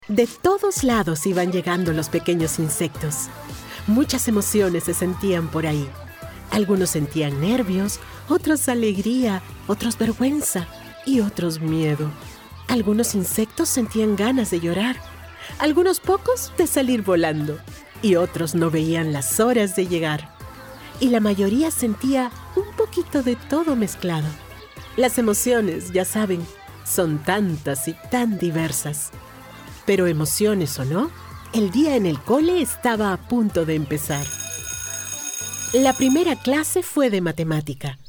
De todos lados iban llegando los pequeños insectos. Muchas emociones se sentían por ahí. Algunos sentían nervios, otros alegría, otros vergüenza y otros miedo. Algunos insectos sentían ganas de llorar, algunos pocos de salir volando y otros no veían las horas de llegar. Y la mayoría sentía un poquito de todo mezclado. Las emociones, ya saben, son tantas y tan diversas. Pero emociones o no, el día en el cole estaba a punto de empezar. La primera clase fue de matemática